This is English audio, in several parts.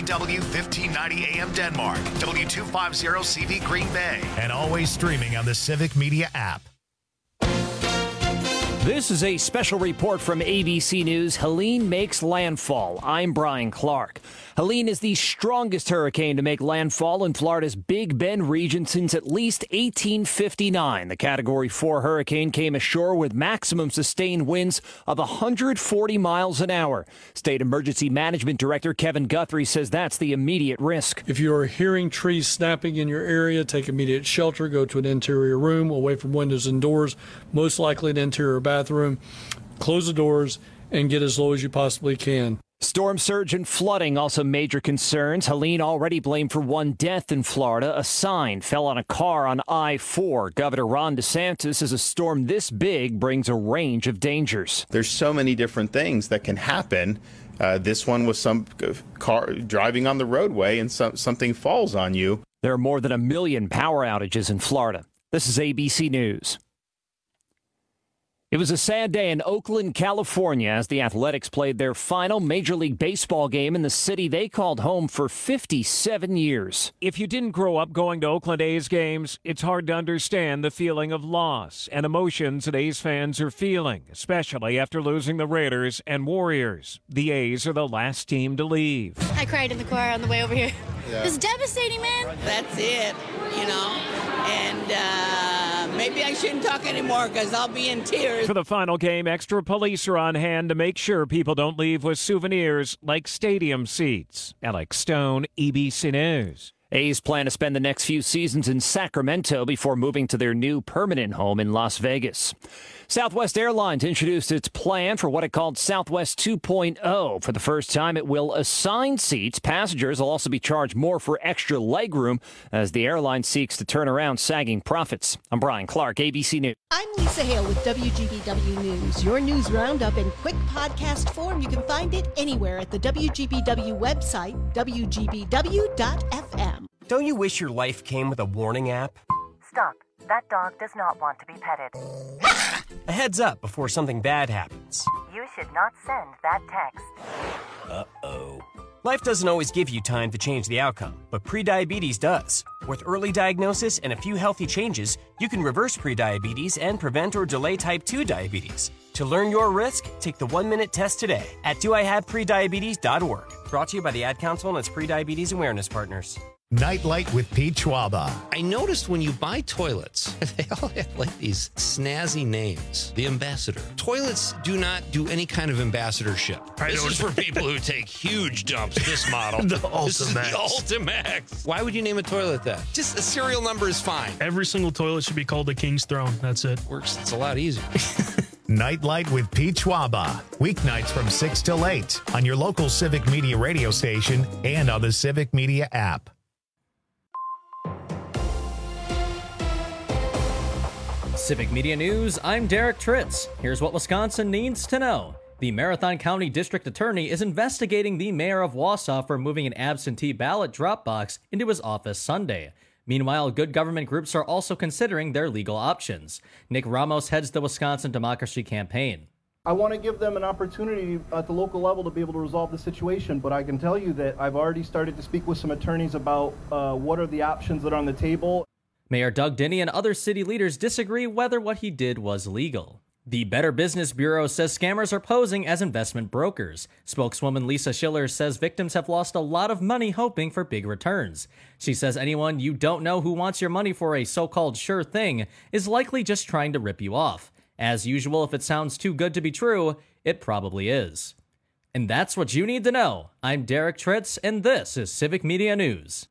WDW 1590 AM Denmark, W250 CV Green Bay, and always streaming on the Civic Media app. This is a special report from ABC News. Helene makes landfall. I'm Brian Clark. Helene is the strongest hurricane to make landfall in Florida's Big Bend region since at least 1859. The Category 4 hurricane came ashore with maximum sustained winds of 140 miles an hour. State Emergency Management Director Kevin Guthrie says that's the immediate risk. If you are hearing trees snapping in your area, take immediate shelter, go to an interior room away from windows and doors, most likely an interior bathroom. Close the doors and get as low as you possibly can. Storm surge and flooding also major concerns. Helene already blamed for one death in Florida. A sign fell on a car on I-4. Governor Ron DeSantis says a storm this big brings a range of dangers. There's so many different things that can happen. This one was some car driving on the roadway and something falls on you. There are more than 1 million power outages in Florida. This is ABC News. It was a sad day in Oakland, California, as the Athletics played their final Major League Baseball game in the city they called home for 57 years. If you didn't grow up going to Oakland A's games, it's hard to understand the feeling of loss and emotions that A's fans are feeling, especially after losing the Raiders and Warriors. The A's are the last team to leave. I cried in the car on the way over here. Yeah. It's devastating, man. That's it, and maybe I shouldn't talk anymore because I'll be in tears. For the final game, extra police are on hand to make sure people don't leave with souvenirs like stadium seats. Alex Stone, ABC News. A's plan to spend the next few seasons in Sacramento before moving to their new permanent home in Las Vegas. Southwest Airlines introduced its plan for what it called Southwest 2.0. For the first time, it will assign seats. Passengers will also be charged more for extra legroom as the airline seeks to turn around sagging profits. I'm Brian Clark, ABC News. I'm Lisa Hale with WGBW News. Your news roundup in quick podcast form. You can find it anywhere at the WGBW website, WGBW.fm. Don't you wish your life came with a warning app? Stop. That dog does not want to be petted. A heads up before something bad happens. You should not send that text. Uh-oh. Life doesn't always give you time to change the outcome, but prediabetes does. With early diagnosis and a few healthy changes, you can reverse prediabetes and prevent or delay type 2 diabetes. To learn your risk, take the 1-minute test today at doihaveprediabetes.org. Brought to you by the Ad Council and its prediabetes awareness partners. Nightlight with Pete Schwaba. I noticed when you buy toilets, they all have like these snazzy names. The Ambassador. Toilets do not do any kind of ambassadorship. This is for people who take huge dumps. This model. The This is the Ultimax. Ultimax. Why would you name a toilet that? Just a serial number is fine. Every single toilet should be called the King's Throne. That's it. Works. It's a lot easier. Nightlight with Pete Schwaba. Weeknights from 6 till 8 on your local Civic Media radio station and on the Civic Media app. Civic Media News, I'm Derek Tritz. Here's what Wisconsin needs to know. The Marathon County District Attorney is investigating the mayor of Wausau for moving an absentee ballot drop box into his office Sunday. Meanwhile, good government groups are also considering their legal options. Nick Ramos heads the Wisconsin Democracy Campaign. I want to give them an opportunity at the local level to be able to resolve the situation, but I can tell you that I've already started to speak with some attorneys about what are the options that are on the table. Mayor Doug Denny and other city leaders disagree whether what he did was legal. The Better Business Bureau says scammers are posing as investment brokers. Spokeswoman Lisa Schiller says victims have lost a lot of money hoping for big returns. She says anyone you don't know who wants your money for a so-called sure thing is likely just trying to rip you off. As usual, if it sounds too good to be true, it probably is. And that's what you need to know. I'm Derek Tritz, and this is Civic Media News.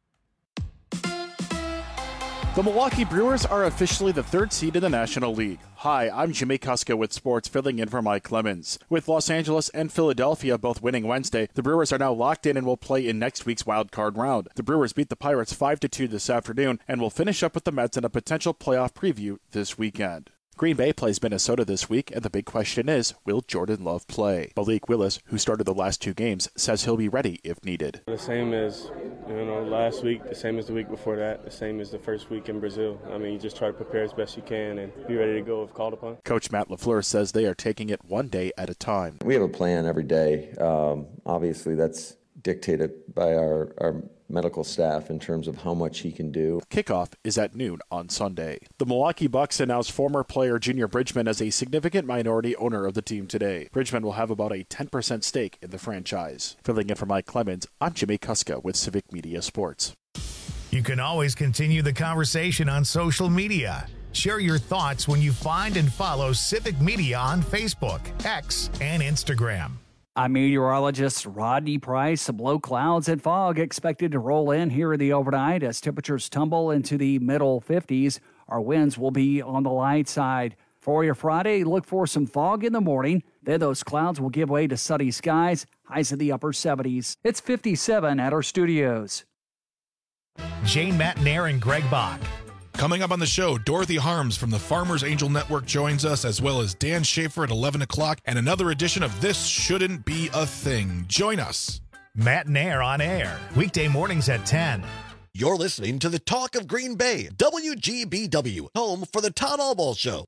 The Milwaukee Brewers are officially the third seed in the National League. Hi, I'm Jimmy Kuska with sports, filling in for Mike Clemens. With Los Angeles and Philadelphia both winning Wednesday, the Brewers are now locked in and will play in next week's wild card round. The Brewers beat the Pirates 5-2 this afternoon and will finish up with the Mets in a potential playoff preview this weekend. Green Bay plays Minnesota this week, and the big question is, will Jordan Love play? Malik Willis, who started the last two games, says he'll be ready if needed. The same as last week, the same as the week before that, the same as the first week in Brazil. I mean, you just try to prepare as best you can and be ready to go if called upon. Coach Matt LaFleur says they are taking it one day at a time. We have a plan every day. Obviously, that's dictated by our medical staff in terms of how much he can do. Kickoff is at noon on Sunday. The Milwaukee Bucks announced former player Junior Bridgman as a significant minority owner of the team today. Bridgman will have about a 10% stake in the franchise. Filling in for Mike Clemens, I'm Jimmy Kuska with Civic Media Sports. You can always continue the conversation on social media. Share your thoughts when you find and follow Civic Media on Facebook, X, and Instagram. I'm meteorologist Rodney Price. Some low clouds and fog expected to roll in here in the overnight as temperatures tumble into the middle 50s. Our winds will be on the light side. For your Friday, look for some fog in the morning. Then those clouds will give way to sunny skies, highs in the upper 70s. It's 57 at our studios. Jane Matnair and Greg Bach. Coming up on the show, Dorothy Harms from the Farmers Angel Network joins us, as well as Dan Schaefer at 11 o'clock, and another edition of This Shouldn't Be a Thing. Join us. Matnair on air, weekday mornings at 10. You're listening to the Talk of Green Bay, WGBW, home for the Todd Albaugh Show.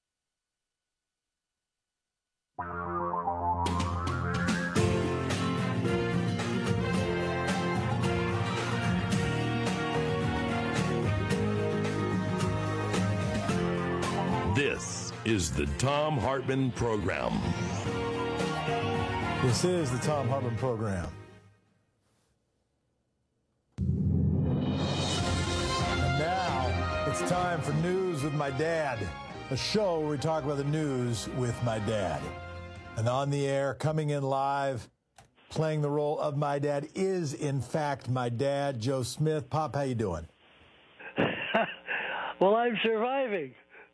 This is the Thom Hartmann Program. This is the Thom Hartmann Program. And now it's time for News with My Dad, a show where we talk about the news with my dad. And on the air, coming in live, playing the role of my dad is, in fact, my dad, Joe Smith. Pop, how you doing? Well, I'm surviving.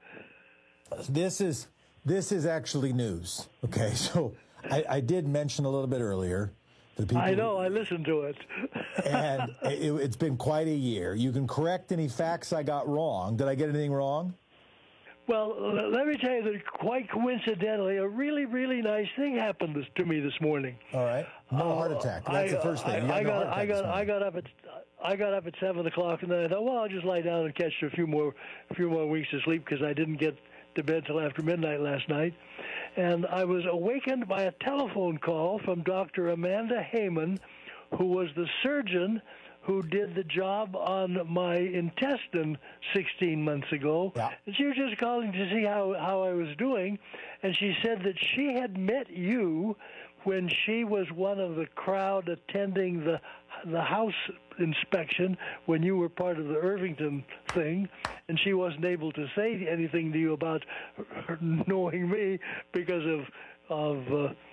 This is actually news. Okay, so I did mention a little bit earlier. The people, I know, I listened to it. And it's been quite a year. You can correct any facts I got wrong. Did I get anything wrong? Well, let me tell you that quite coincidentally, a really, really nice thing happened to me this morning. All right. No heart attack. That's the first thing. I got up at 7 o'clock, and then I thought, well, I'll just lie down and catch a few more weeks of sleep because I didn't get to bed till after midnight last night. And I was awakened by a telephone call from Dr. Amanda Heyman, who was the surgeon who did the job on my intestine 16 months ago. Yeah. And she was just calling to see how I was doing. And she said that she had met you when she was one of the crowd attending the house inspection when you were part of the Irvington thing, and she wasn't able to say anything to you about her knowing me because of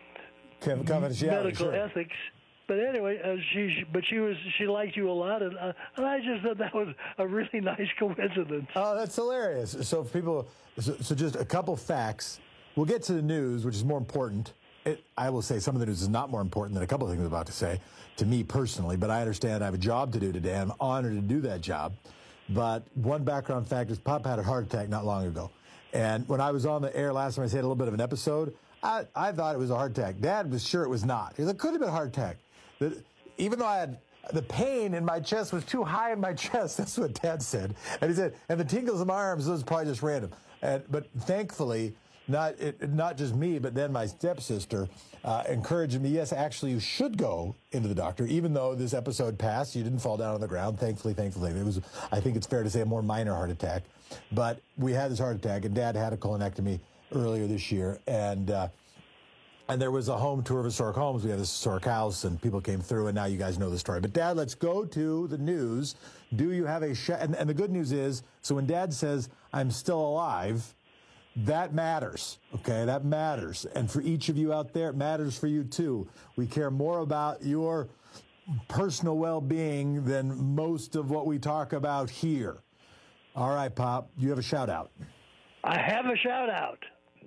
medical ethics. But anyway, she liked you a lot, and I just thought that was a really nice coincidence. Oh, that's hilarious. So just a couple facts. We'll get to the news, which is more important. I will say some of the news is not more important than a couple of things I'm about to say to me personally, but I understand I have a job to do today. I'm honored to do that job. But one background fact is Pop had a heart attack not long ago. And when I was on the air last time, I said a little bit of an episode, I thought it was a heart attack. Dad was sure it was not. He said, it could have been a heart attack. Even though I had the pain in my chest was too high in my chest. That's what Dad said. And he said, and the tingles in my arms, those was probably just random. But thankfully, not just me, but then my stepsister encouraged me, yes, actually, you should go into the doctor, even though this episode passed. You didn't fall down on the ground, thankfully. It was, I think it's fair to say, a more minor heart attack. But we had this heart attack, and Dad had a colonectomy earlier this year, and there was a home tour of historic homes. We have this historic house, and people came through, and now you guys know the story. But, Dad, let's go to the news. Do you have a and the good news is, so when Dad says, I'm still alive, that matters, okay? That matters. And for each of you out there, it matters for you, too. We care more about your personal well-being than most of what we talk about here. All right, Pop, you have a shout-out. I have a shout-out.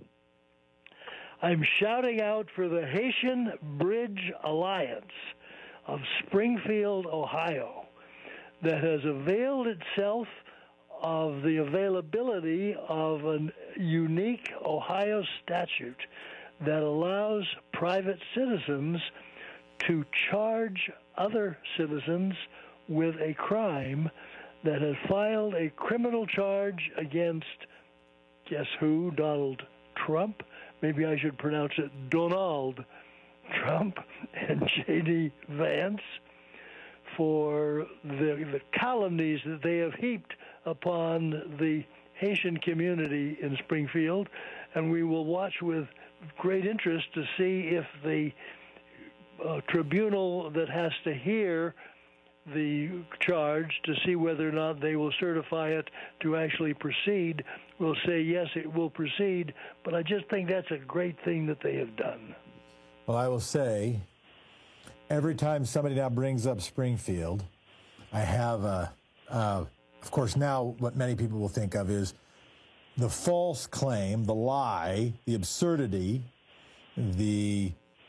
I'm shouting out for the Haitian Bridge Alliance of Springfield, Ohio, that has availed itself of the availability of a unique Ohio statute that allows private citizens to charge other citizens with a crime, that has filed a criminal charge against, guess who, Donald Trump. Maybe I should pronounce it Donald Trump and J.D. Vance for the calumnies that they have heaped upon the Haitian community in Springfield, and we will watch with great interest to see if the tribunal that has to hear the charge to see whether or not they will certify it to actually proceed will say yes, it will proceed. But I just think that's a great thing that they have done. Well, I will say, every time somebody now brings up Springfield, I have of course, now what many people will think of is the false claim, the lie, the absurdity, the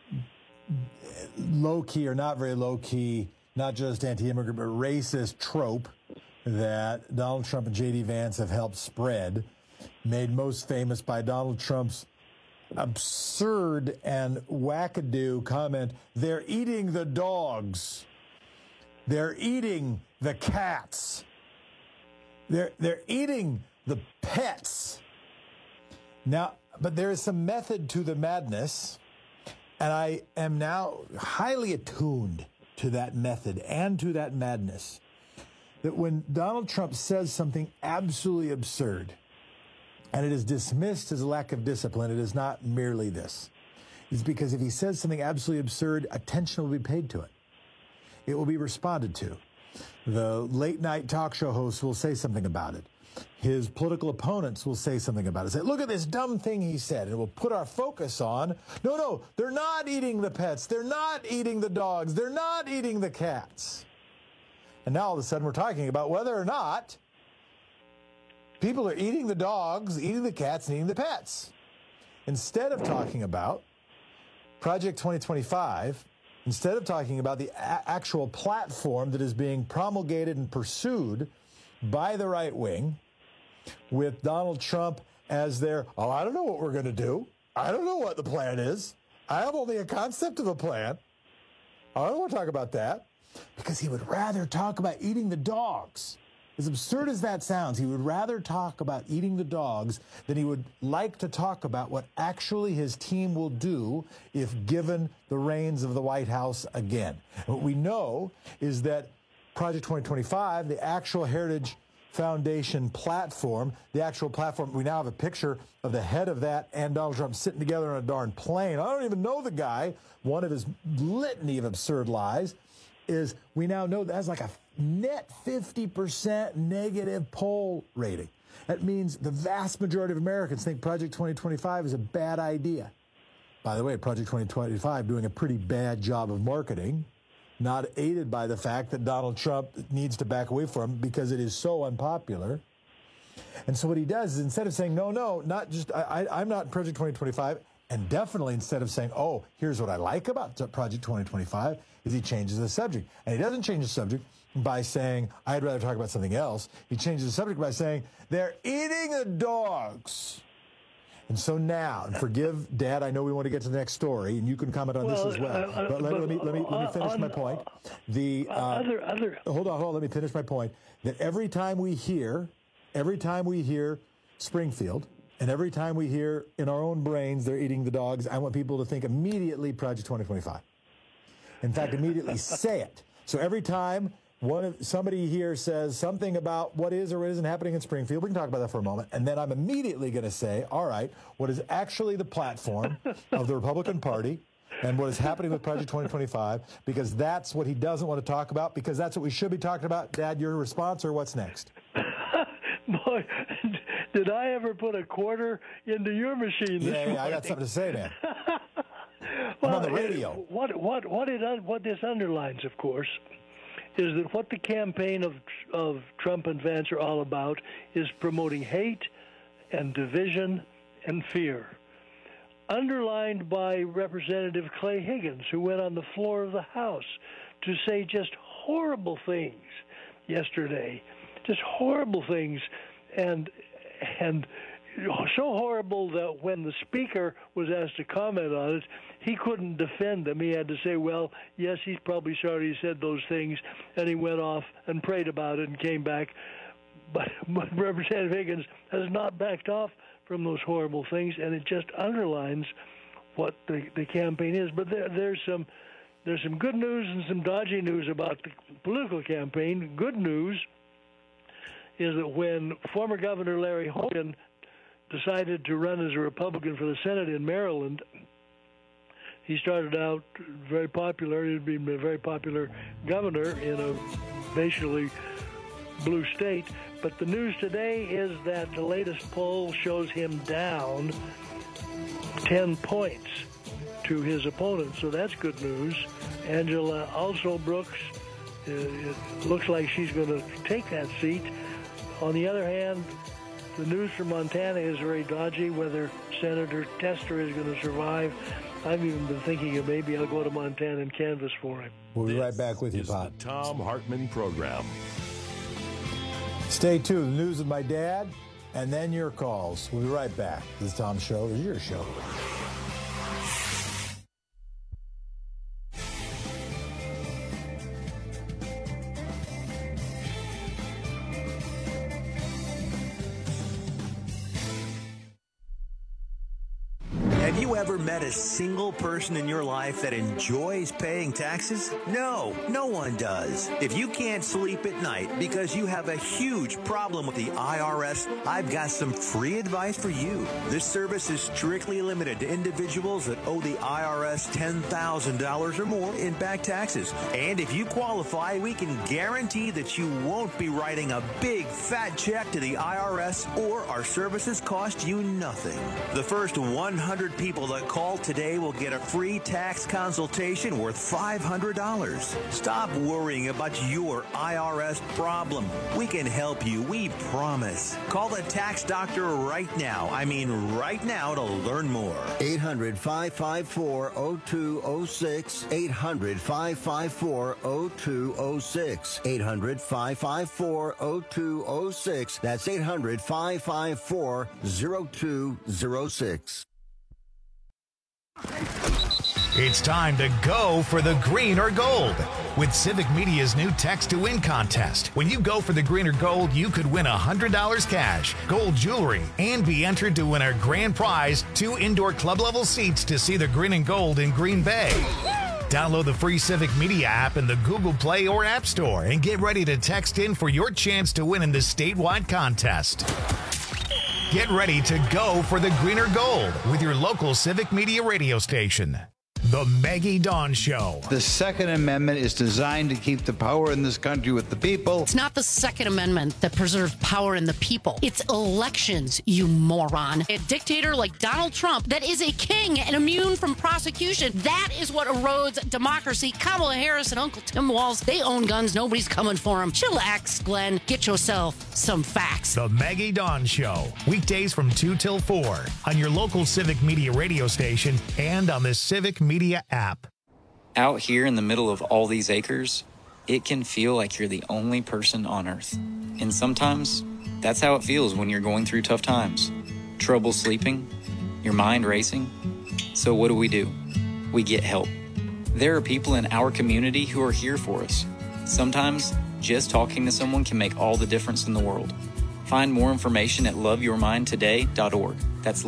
low-key or not very low-key, not just anti-immigrant, but racist trope that Donald Trump and J.D. Vance have helped spread, made most famous by Donald Trump's absurd and wackadoo comment, "They're eating the dogs. They're eating the cats. They're eating the pets." Now, but there is some method to the madness, and I am now highly attuned to that method and to that madness. That when Donald Trump says something absolutely absurd, and it is dismissed as a lack of discipline, it is not merely this. It's because if he says something absolutely absurd, attention will be paid to it. It will be responded to. The late-night talk show hosts will say something about it. His political opponents will say something about it. Say, look at this dumb thing he said. And it will put our focus on, no, they're not eating the pets. They're not eating the dogs. They're not eating the cats. And now all of a sudden we're talking about whether or not people are eating the dogs, eating the cats, and eating the pets. Instead of talking about Project 2025, instead of talking about the actual platform that is being promulgated and pursued by the right wing, with Donald Trump as their, I don't know what we're going to do. I don't know what the plan is. I have only a concept of a plan. I don't want to talk about that. Because he would rather talk about eating the dogs. As absurd as that sounds, he would rather talk about eating the dogs than he would like to talk about what actually his team will do if given the reins of the White House again. And what we know is that Project 2025, the actual Heritage Foundation platform, the actual platform, we now have a picture of the head of that and Donald Trump sitting together on a darn plane. I don't even know the guy. One of his litany of absurd lies is we now know that's like a net 50% negative poll rating. That means the vast majority of Americans think Project 2025 is a bad idea. By the way, Project 2025 doing a pretty bad job of marketing, not aided by the fact that Donald Trump needs to back away from because it is so unpopular. And so what he does is instead of saying, no, not just, I'm not in Project 2025, and definitely instead of saying, here's what I like about Project 2025, is he changes the subject. And he doesn't change the subject by saying, I'd rather talk about something else. He changes the subject by saying, they're eating the dogs. And so now, and forgive, Dad, I know we want to get to the next story, and you can comment on this as well. But let me finish my point. Hold on, let me finish my point. That every time we hear Springfield, and every time we hear in our own brains they're eating the dogs, I want people to think immediately Project 2025. In fact, immediately say it. So every time somebody here says something about what is or isn't happening in Springfield, we can talk about that for a moment, and then I'm immediately going to say, all right, what is actually the platform of the Republican Party and what is happening with Project 2025, because that's what he doesn't want to talk about, because that's what we should be talking about. Dad, your response, or what's next? Boy, did I ever put a quarter into your machine this morning? I got something to say, man. I'm on the radio. What this underlines, of course, is that what the campaign of Trump and Vance are all about is promoting hate and division and fear. Underlined by Representative Clay Higgins, who went on the floor of the House to say just horrible things yesterday. Just horrible things, and so horrible that when the Speaker was asked to comment on it, he couldn't defend them. He had to say, well, yes, he's probably sorry he said those things, and he went off and prayed about it and came back. But Representative Higgins has not backed off from those horrible things, and it just underlines what the campaign is. But there's some good news and some dodgy news about the political campaign. Good news is that when former Governor Larry Hogan decided to run as a Republican for the Senate in Maryland, he started out very popular. He'd been a very popular governor in a basically blue state. But the news today is that the latest poll shows him down 10 points to his opponent. So that's good news. Angela also Brooks, it looks like she's going to take that seat. On the other hand, the news from Montana is very dodgy, whether Senator Tester is going to survive. I've even been thinking of maybe I'll go to Montana and canvass for him. We'll be right back with you, Pop. The Thom Hartmann Program. Stay tuned. The news with my dad, and then your calls. We'll be right back. This is Tom's show. It's your show. Have you ever met a single person in your life that enjoys paying taxes? No, no one does. If you can't sleep at night because you have a huge problem with the IRS, I've got some free advice for you. This service is strictly limited to individuals that owe the IRS $10,000 or more in back taxes. And if you qualify, we can guarantee that you won't be writing a big fat check to the IRS, or our services cost you nothing. The first 100 people that call today will get a free tax consultation worth $500. Stop worrying about your IRS problem. We can help you, we promise. Call the tax doctor right now. I mean right now, to learn more. 800-554-0206. 800-554-0206. 800-554-0206. That's 800-554-0206. It's time to go for the green or gold with Civic Media's new Text to Win contest. When you go for the green or gold, you could win $100 cash, gold jewelry, and be entered to win our grand prize, 2 indoor club-level seats to see the green and gold in Green Bay. Download the free Civic Media app in the Google Play or App Store and get ready to text in for your chance to win in the statewide contest. Get ready to go for the green or gold with your local Civic Media radio station. The Maggie Dawn Show. The Second Amendment is designed to keep the power in this country with the people. It's not the Second Amendment that preserves power in the people. It's elections, you moron. A dictator like Donald Trump that is a king and immune from prosecution. That is what erodes democracy. Kamala Harris and Uncle Tim Walz, they own guns. Nobody's coming for them. Chillax, Glenn. Get yourself some facts. The Maggie Dawn Show. Weekdays from 2 till 4 on your local Civic Media radio station and on the Civic Media app. Out here in the middle of all these acres, it can feel like you're the only person on Earth. And sometimes, that's how it feels when you're going through tough times. Trouble sleeping, your mind racing. So what do? We get help. There are people in our community who are here for us. Sometimes, just talking to someone can make all the difference in the world. Find more information at loveyourmindtoday.org. That's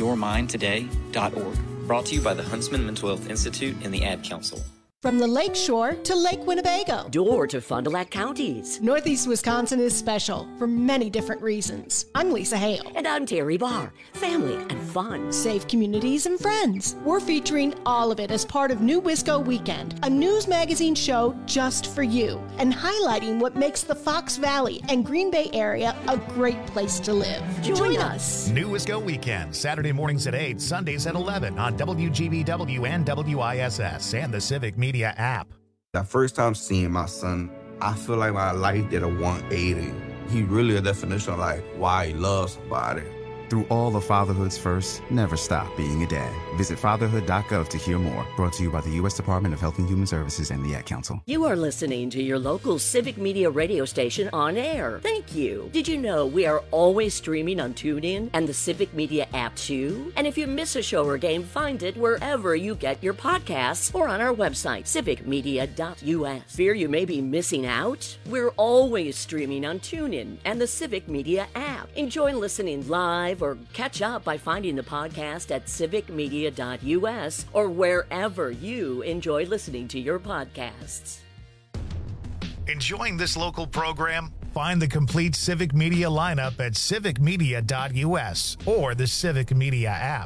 loveyourmindtoday.org. Brought to you by the Huntsman Mental Health Institute and the Ad Council. From the Lake Shore to Lake Winnebago. Door to Fond du Lac counties. Northeast Wisconsin is special for many different reasons. I'm Lisa Hale. And I'm Terry Barr. Family and fun. Safe communities and friends. We're featuring all of it as part of New Wisco Weekend, a news magazine show just for you, and highlighting what makes the Fox Valley and Green Bay area a great place to live. Join us. New Wisco Weekend, Saturday mornings at 8, Sundays at 11 on WGBW and WISS and the Civic Media app. The first time seeing my son, I feel like my life did a 180. He really a definition of like why he loves somebody. Through all the fatherhood's first, never stop being a dad. Visit fatherhood.gov to hear more. Brought to you by the U.S. Department of Health and Human Services and the Ad Council. You are listening to your local Civic Media radio station on air. Thank you. Did you know we are always streaming on TuneIn and the Civic Media app too? And if you miss a show or game, find it wherever you get your podcasts or on our website, civicmedia.us. Fear you may be missing out? We're always streaming on TuneIn and the Civic Media app. app. Enjoy listening live or catch up by finding the podcast at civicmedia.us or wherever you enjoy listening to your podcasts. Enjoying this local program? Find the complete Civic Media lineup at civicmedia.us or the Civic Media app.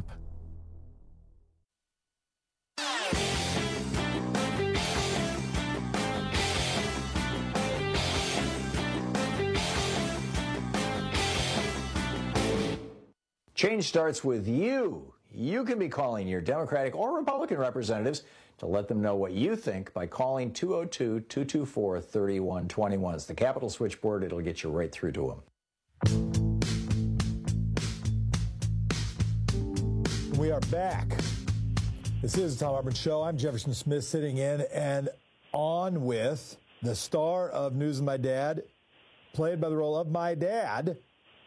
Change starts with you. You can be calling your Democratic or Republican representatives to let them know what you think by calling 202-224-3121. It's the Capitol switchboard. It'll get you right through to them. We are back. This is the Thom Hartmann Show. I'm Jefferson Smith, sitting in and on with the star of News of My Dad, played by the role of my dad,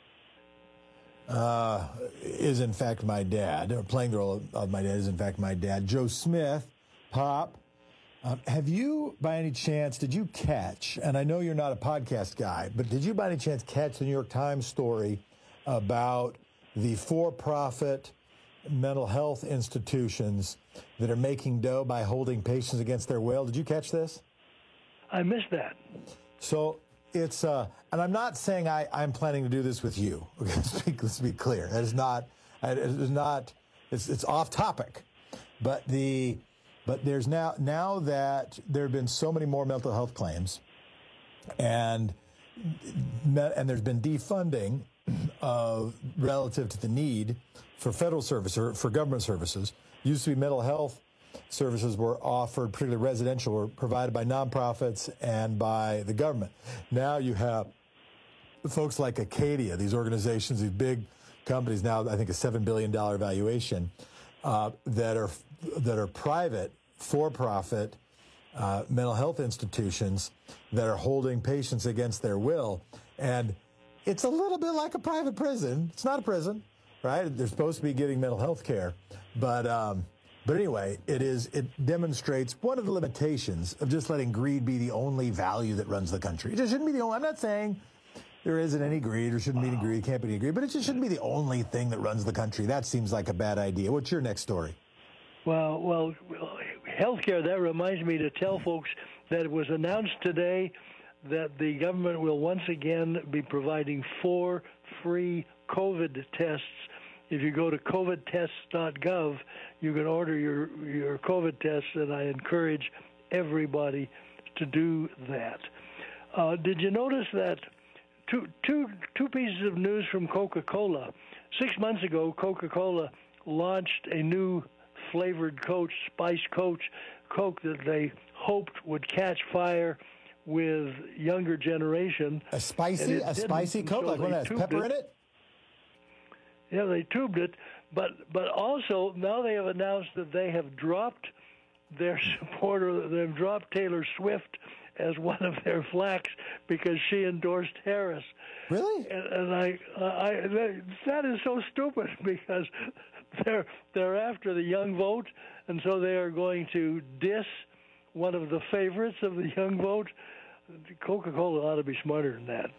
is in fact my dad, or playing the role of my dad is in fact my dad, Joe Smith. Pop, have you by any chance, did you catch, and I know you're not a podcast guy, but did you by any chance catch the New York Times story about the for-profit mental health institutions that are making dough by holding patients against their will? Did you catch this? I missed that. So it's, and I'm not saying I'm planning to do this with you. Okay, let's be clear. That is not, it's off topic. But there's now that there have been so many more mental health claims, and there's been defunding relative to the need for federal service or for government services. Used to be mental health services were offered, particularly residential, were provided by nonprofits and by the government. Now you have folks like Acadia, these organizations, these big companies, now I think a $7 billion valuation, that are private, for-profit mental health institutions that are holding patients against their will. And it's a little bit like a private prison. It's not a prison, right? They're supposed to be getting mental health care. But anyway, it demonstrates one of the limitations of just letting greed be the only value that runs the country. It just shouldn't be the only. I'm not saying there isn't any greed or shouldn't be any greed, can't be any greed, but it just shouldn't be the only thing that runs the country. That seems like a bad idea. What's your next story? Well, healthcare, that reminds me to tell folks that it was announced today that the government will once again be providing 4 free COVID tests. If you go to covidtests.gov, you can order your COVID tests, and I encourage everybody to do that. Did you notice that two pieces of news from Coca-Cola? 6 months ago, Coca-Cola launched a new flavored spiced Coke that they hoped would catch fire with younger generation. A spicy Coke? Like one that has pepper in it? Yeah, they tubed it, but also now they have announced that they have dropped their supporter. They've dropped Taylor Swift as one of their flacks because she endorsed Harris. Really? And that is so stupid because they're after the young vote, and so they are going to diss one of the favorites of the young vote. Coca-Cola ought to be smarter than that.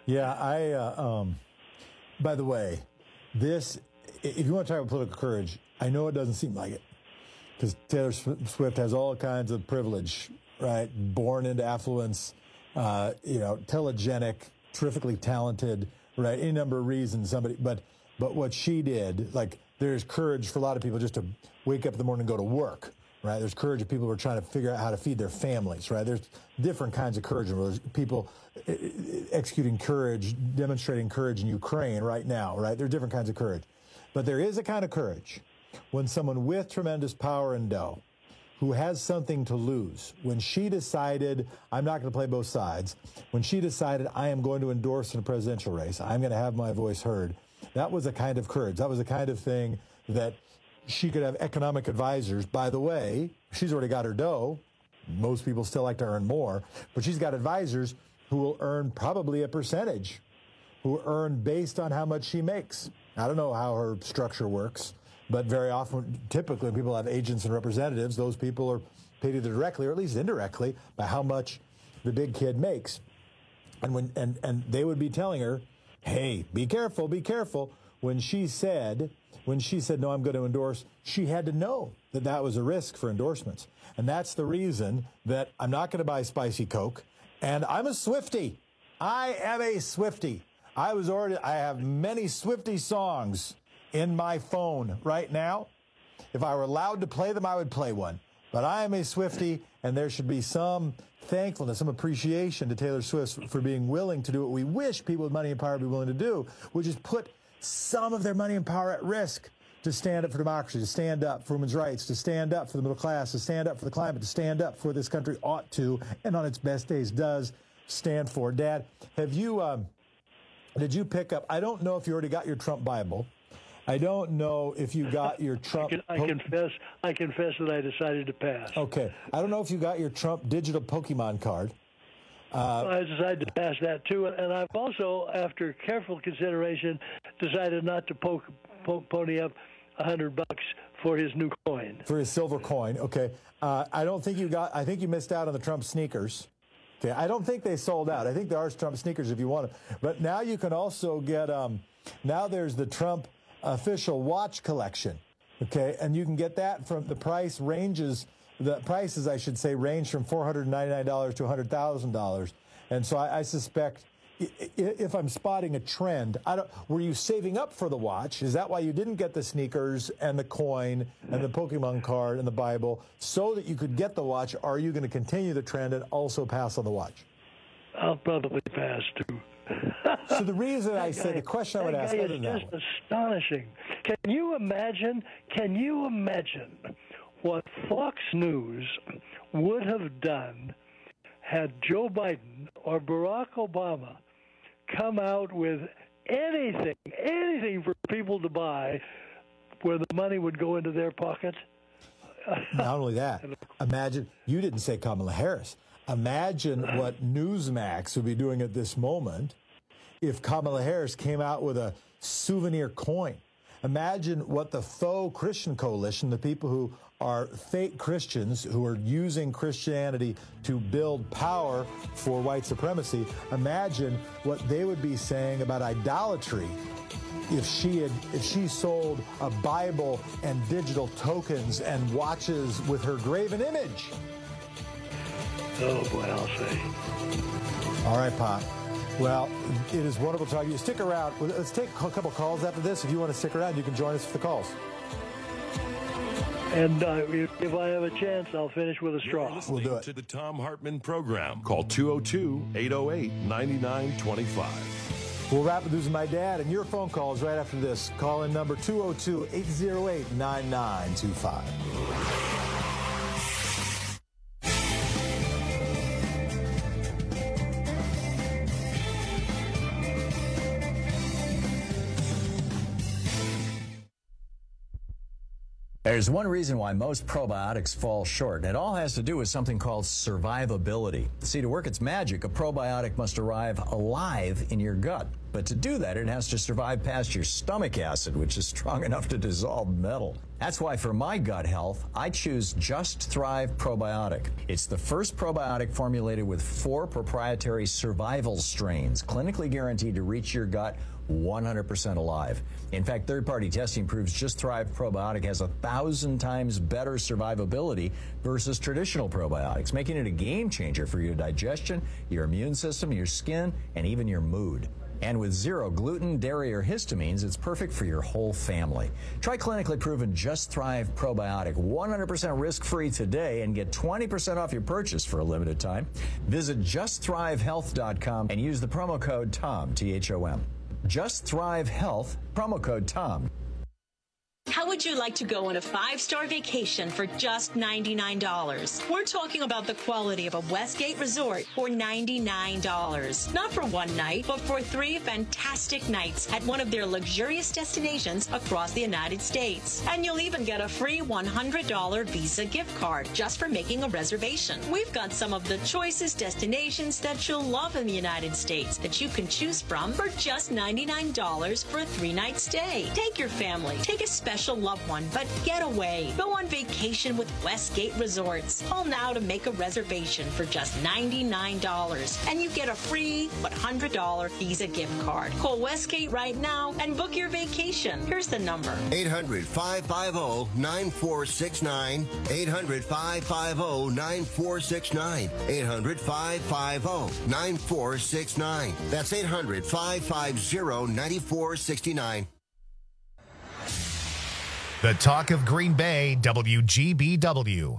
Yeah, by the way, this, if you want to talk about political courage, I know it doesn't seem like it, because Taylor Swift has all kinds of privilege, right? Born into affluence, telegenic, terrifically talented, right? Any number of reasons, but what she did, like, there's courage for a lot of people just to wake up in the morning and go to work, right? There's courage of people who are trying to figure out how to feed their families, right? There's different kinds of courage. There's people executing courage, demonstrating courage in Ukraine right now, right? There are different kinds of courage. But there is a kind of courage when someone with tremendous power and dough, who has something to lose, when she decided, I'm not going to play both sides, when she decided, I am going to endorse in a presidential race, I'm going to have my voice heard, that was a kind of courage. That was the kind of thing that she could have economic advisors. By the way, she's already got her dough. Most people still like to earn more, but she's got advisors who will earn probably a percentage, who earn based on how much she makes. I don't know how her structure works, but very often, typically, when people have agents and representatives, those people are paid either directly or at least indirectly by how much the big kid makes. And they would be telling her, hey, be careful, be careful. When she said, no, I'm going to endorse, she had to know that that was a risk for endorsements. And that's the reason that I'm not going to buy Spicy Coke. And I'm a Swiftie. I am a Swiftie. I have many Swiftie songs in my phone right now. If I were allowed to play them, I would play one. But I am a Swiftie, and there should be some thankfulness, some appreciation to Taylor Swift for being willing to do what we wish people with money and power would be willing to do, which is put some of their money and power at risk to stand up for democracy, to stand up for women's rights, to stand up for the middle class, to stand up for the climate, to stand up for what this country ought to, and on its best days does stand for. Dad, have you, did you pick up, I don't know if you already got your Trump Bible. I don't know if you got your Trump... I confess that I decided to pass. Okay. I don't know if you got your Trump digital Pokemon card. I decided to pass that, too. And I've also, after careful consideration, decided not to pony up $100 for his new coin. For his silver coin, okay. I don't think you got... I think you missed out on the Trump sneakers. Okay. I don't think they sold out. I think there are Trump sneakers if you want them. But now you can also get... now there's the Trump official watch collection, okay? And you can get that from the prices, I should say, range from $499 to $100,000. And so I suspect, if I'm spotting a trend, were you saving up for the watch? Is that why you didn't get the sneakers and the coin and the Pokemon card and the Bible so that you could get the watch? Or are you going to continue the trend and also pass on the watch? I'll probably pass, too. So the reason I said, the question I would ask other than that is just astonishing. Can you imagine what Fox News would have done had Joe Biden or Barack Obama come out with anything for people to buy where the money would go into their pocket? Not only that, imagine, you didn't say Kamala Harris. Imagine what Newsmax would be doing at this moment if Kamala Harris came out with a souvenir coin. Imagine what the faux Christian coalition, the people who are fake Christians who are using Christianity to build power for white supremacy, imagine what they would be saying about idolatry if she sold a Bible and digital tokens and watches with her graven image. Oh, boy, I'll say. All right, Pop. Well, it is wonderful talking to you. Stick around. Let's take a couple calls after this. If you want to stick around, you can join us for the calls. And if I have a chance, I'll finish with a straw. We'll do it. To the Thom Hartmann program. Call 202-808-9925. We'll wrap with News of My Dad and your phone calls right after this. Call in number 202-808-9925. There's one reason why most probiotics fall short, and it all has to do with something called survivability. See, to work its magic, a probiotic must arrive alive in your gut. But to do that, it has to survive past your stomach acid, which is strong enough to dissolve metal. That's why for my gut health, I choose Just Thrive Probiotic. It's the first probiotic formulated with 4 proprietary survival strains, clinically guaranteed to reach your gut 100% alive. In fact, third-party testing proves Just Thrive Probiotic has 1,000 times better survivability versus traditional probiotics, making it a game changer for your digestion, your immune system, your skin, and even your mood. And with 0 gluten, dairy, or histamines, it's perfect for your whole family. Try clinically proven Just Thrive Probiotic 100% risk-free today and get 20% off your purchase for a limited time. Visit JustThriveHealth.com and use the promo code TOM, T-H-O-M. Just Thrive Health, promo code TOM. How would you like to go on a 5-star vacation for just $99? We're talking about the quality of a Westgate resort for $99. Not for one night, but for 3 fantastic nights at one of their luxurious destinations across the United States. And you'll even get a free $100 Visa gift card just for making a reservation. We've got some of the choicest destinations that you'll love in the United States that you can choose from for just $99 for a 3-night stay. Take your family, take a special loved one, but get away. Go on on vacation with Westgate Resorts. Call now to make a reservation for just $99, and you get a free $100 Visa gift card. Call Westgate right now and book your vacation. Here's the number. 800-550-9469. 800-550-9469. 800-550-9469. That's 800-550-9469. The Talk of Green Bay, WGBW.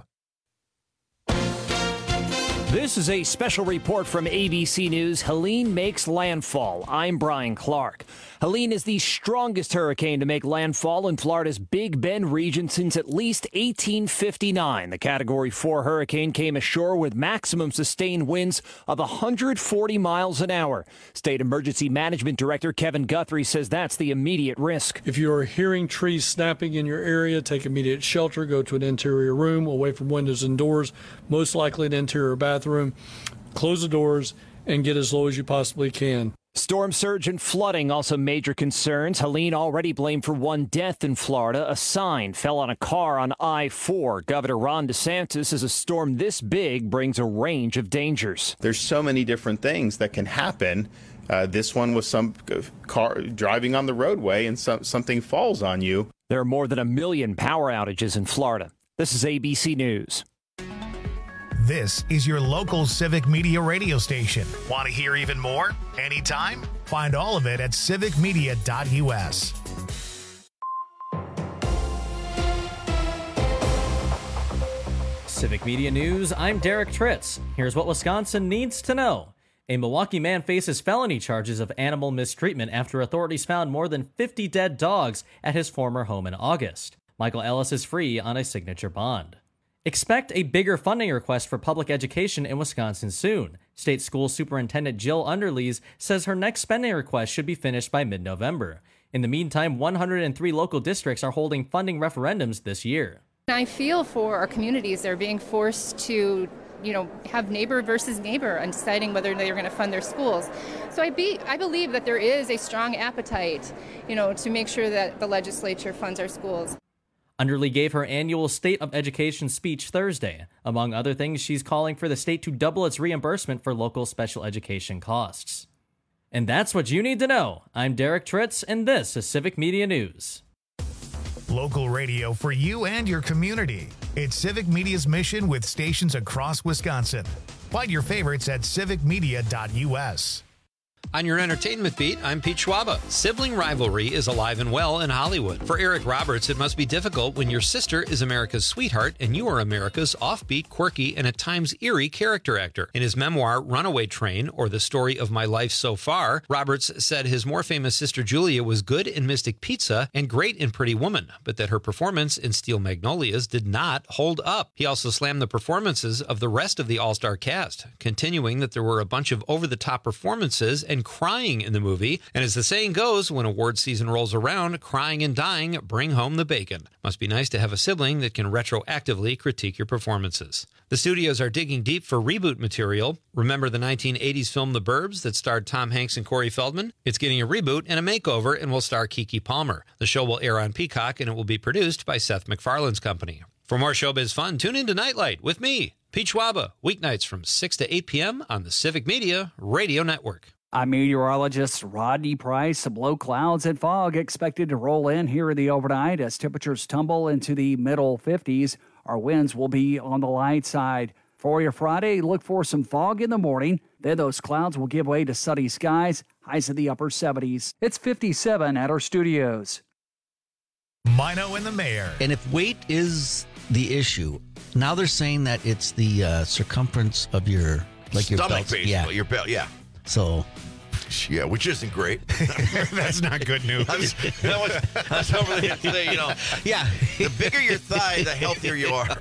This is a special report from ABC News. Helene makes landfall. I'm Brian Clark. Helene is the strongest hurricane to make landfall in Florida's Big Bend region since at least 1859. The Category 4 hurricane came ashore with maximum sustained winds of 140 miles an hour. State Emergency Management Director Kevin Guthrie says that's the immediate risk. If you are hearing trees snapping in your area, take immediate shelter. Go to an interior room away from windows and doors, most likely an interior bathroom. Close the doors and get as low as you possibly can. Storm surge and flooding also major concerns. Helene already blamed for one death in Florida. A sign fell on a car on I-4. Governor Ron DeSantis says a storm this big brings a range of dangers. There's so many different things that can happen. This one was some car driving on the roadway and something falls on you. There are more than 1 million power outages in Florida. This is ABC News. This is your local Civic Media radio station. Want to hear even more? Anytime? Find all of it at civicmedia.us. Civic Media News, I'm Derek Tritz. Here's what Wisconsin needs to know. A Milwaukee man faces felony charges of animal mistreatment after authorities found more than 50 dead dogs at his former home in August. Michael Ellis is free on a signature bond. Expect a bigger funding request for public education in Wisconsin soon. State School Superintendent Jill Underlees says her next spending request should be finished by mid-November. In the meantime, 103 local districts are holding funding referendums this year. I feel for our communities. They're being forced to, have neighbor versus neighbor on deciding whether they're going to fund their schools. So I believe that there is a strong appetite, to make sure that the legislature funds our schools. Underlee gave her annual State of Education speech Thursday. Among other things, she's calling for the state to double its reimbursement for local special education costs. And that's what you need to know. I'm Derek Tritz, and this is Civic Media News. Local radio for you and your community. It's Civic Media's mission with stations across Wisconsin. Find your favorites at civicmedia.us. On your entertainment beat, I'm Pete Schwaba. Sibling rivalry is alive and well in Hollywood. For Eric Roberts, it must be difficult when your sister is America's sweetheart and you are America's offbeat, quirky, and at times eerie character actor. In his memoir, Runaway Train, or The Story of My Life So Far, Roberts said his more famous sister Julia was good in Mystic Pizza and great in Pretty Woman, but that her performance in Steel Magnolias did not hold up. He also slammed the performances of the rest of the all-star cast, continuing that there were a bunch of over-the-top performances and crying in the movie, and as the saying goes, when award season rolls around, crying and dying bring home the bacon. Must be nice to have a sibling that can retroactively critique your performances. The studios are digging deep for reboot material. Remember the 1980s film The Burbs that starred Tom Hanks and Corey Feldman? It's getting a reboot and a makeover and will star Keke Palmer. The show will air on Peacock and it will be produced by Seth MacFarlane's company. For more showbiz fun, tune in to Nightlight with me, Pete Schwaba, weeknights from 6 to 8 p.m. on the Civic Media Radio Network. I'm meteorologist Rodney Price. Low clouds and fog expected to roll in here in the overnight as temperatures tumble into the middle 50s. Our winds will be on the light side. For your Friday, look for some fog in the morning. Then those clouds will give way to sunny skies, highs in the upper 70s. It's 57 at our studios. Mino and the Mayor. And if weight is the issue, now they're saying that it's the circumference of your stomach, belt. basically. Yeah. Your belt, yeah. So, yeah, which isn't great. That's not good news. That's over there to say, yeah. The bigger your thigh, the healthier you are.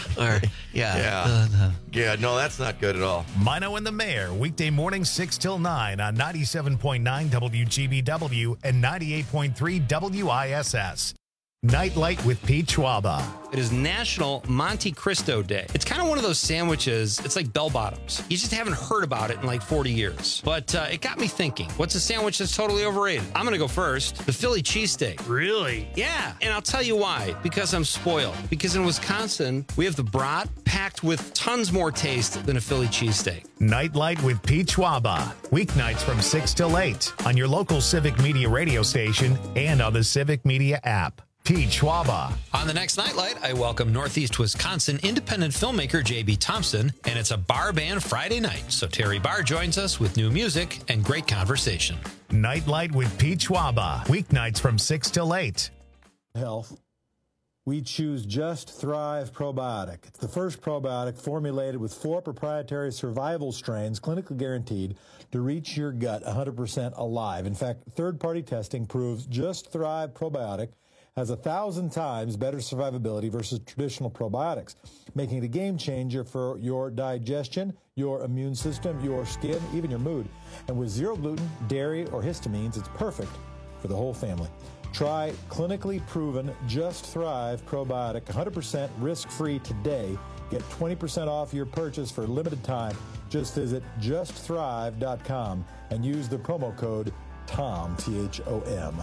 Yeah. No, that's not good at all. Mino and the Mayor, weekday morning 6 till 9 on 97.9 WGBW and 98.3 WISS. Nightlight with Pete Schwaba. It is National Monte Cristo Day. It's kind of one of those sandwiches. It's like bell bottoms. You just haven't heard about it in like 40 years. But it got me thinking, what's a sandwich that's totally overrated? I'm going to go first. The Philly cheesesteak. Really? Yeah. And I'll tell you why. Because I'm spoiled. Because in Wisconsin, we have the brat packed with tons more taste than a Philly cheesesteak. Nightlight with Pete Schwaba. Weeknights from 6 till 8 on your local Civic Media radio station and on the Civic Media app. Pete Schwaba. On the next Nightlight, I welcome Northeast Wisconsin independent filmmaker J.B. Thompson, and it's a bar band Friday night. So Terry Barr joins us with new music and great conversation. Nightlight with Pete Schwaba. Weeknights from 6 till 8. Health. We choose Just Thrive Probiotic. It's the first probiotic formulated with 4 proprietary survival strains, clinically guaranteed to reach your gut 100% alive. In fact, third-party testing proves Just Thrive Probiotic has 1,000 times better survivability versus traditional probiotics, making it a game changer for your digestion, your immune system, your skin, even your mood. And with zero gluten, dairy, or histamines, it's perfect for the whole family. Try clinically proven Just Thrive Probiotic, 100% risk-free today. Get 20% off your purchase for a limited time. Just visit justthrive.com and use the promo code TOM, T-H-O-M.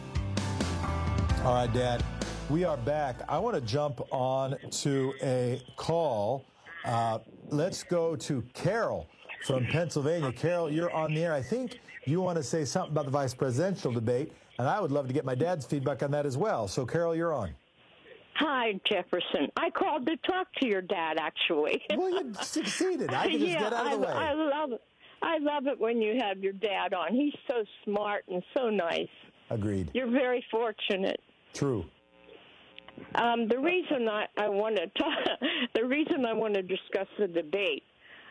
All right, Dad, we are back. I want to jump on to a call. Let's go to Carol from Pennsylvania. Carol, you're on the air. I think you want to say something about the vice presidential debate, and I would love to get my dad's feedback on that as well. So, Carol, you're on. Hi, Jefferson. I called to talk to your dad, actually. Well, you succeeded. I can just get out of the way. I love it. I love it when you have your dad on. He's so smart and so nice. Agreed. You're very fortunate. True. The reason I want to discuss the debate,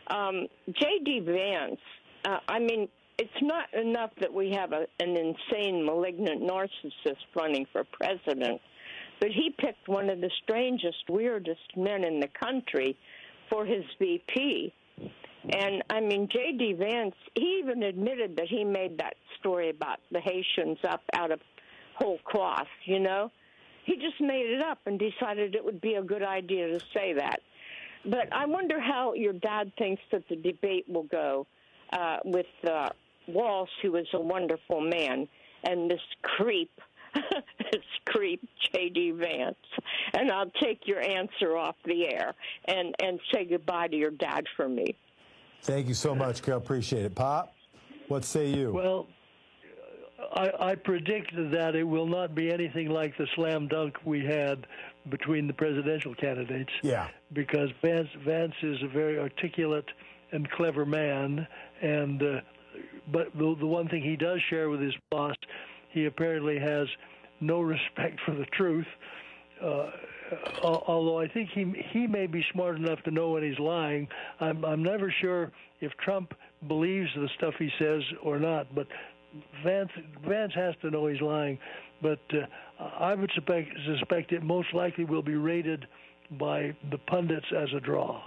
J.D. Vance. I mean, it's not enough that we have an insane, malignant narcissist running for president, but he picked one of the strangest, weirdest men in the country for his VP. And, I mean, J.D. Vance, he even admitted that he made that story about the Haitians up out of whole cloth, you know. He just made it up and decided it would be a good idea to say that. But I wonder how your dad thinks that the debate will go with Walsh, who is a wonderful man, and this creep, J.D. Vance. And I'll take your answer off the air and say goodbye to your dad for me. Thank you so much, Carol. Appreciate it. Pop, what say you? Well, I predict that it will not be anything like the slam dunk we had between the presidential candidates. Yeah. Because Vance is a very articulate and clever man, and but the one thing he does share with his boss, he apparently has no respect for the truth. Although I think he may be smart enough to know when he's lying. I'm never sure if Trump believes the stuff he says or not, but Vance has to know he's lying. But I would suspect it most likely will be rated by the pundits as a draw.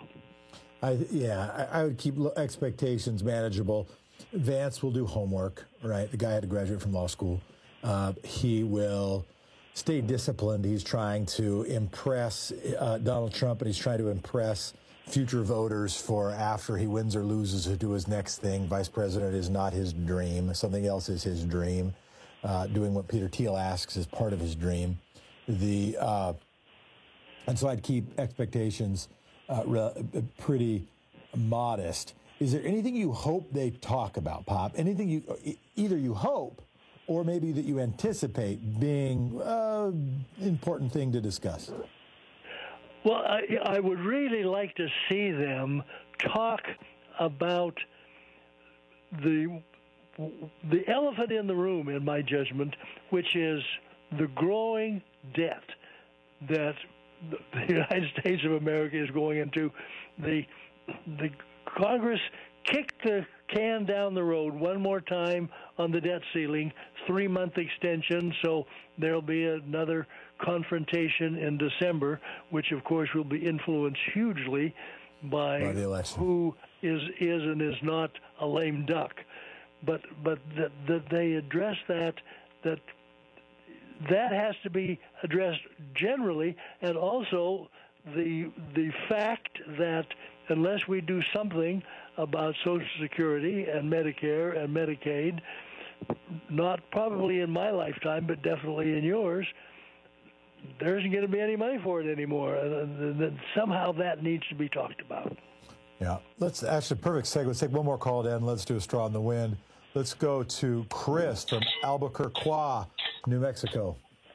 I would keep expectations manageable. Vance will do homework, right? The guy had to graduate from law school. He will stay disciplined. He's trying to impress Donald Trump, and he's trying to impress future voters for after he wins or loses to do his next thing. Vice president is not his dream. Something else is his dream. Doing what Peter Thiel asks is part of his dream. And so I'd keep expectations pretty modest. Is there anything you hope they talk about, Pop? Anything either you hope or maybe that you anticipate being an important thing to discuss? Well, I would really like to see them talk about the elephant in the room, in my judgment, which is the growing debt that the United States of America is going into. The Congress kicked the can down the road one more time on the debt ceiling, 3-month extension, so there'll be another confrontation in December, which of course will be influenced hugely by the election. Who is and is not a lame duck. But that they address that that has to be addressed generally, and also the fact that unless we do something about Social Security and Medicare and Medicaid, not probably in my lifetime, but definitely in yours, there isn't going to be any money for it anymore. And somehow that needs to be talked about. Yeah, let's actually, perfect segue. Let's take one more call, Dan. Let's do a straw in the wind. Let's go to Chris from Albuquerque, New Mexico.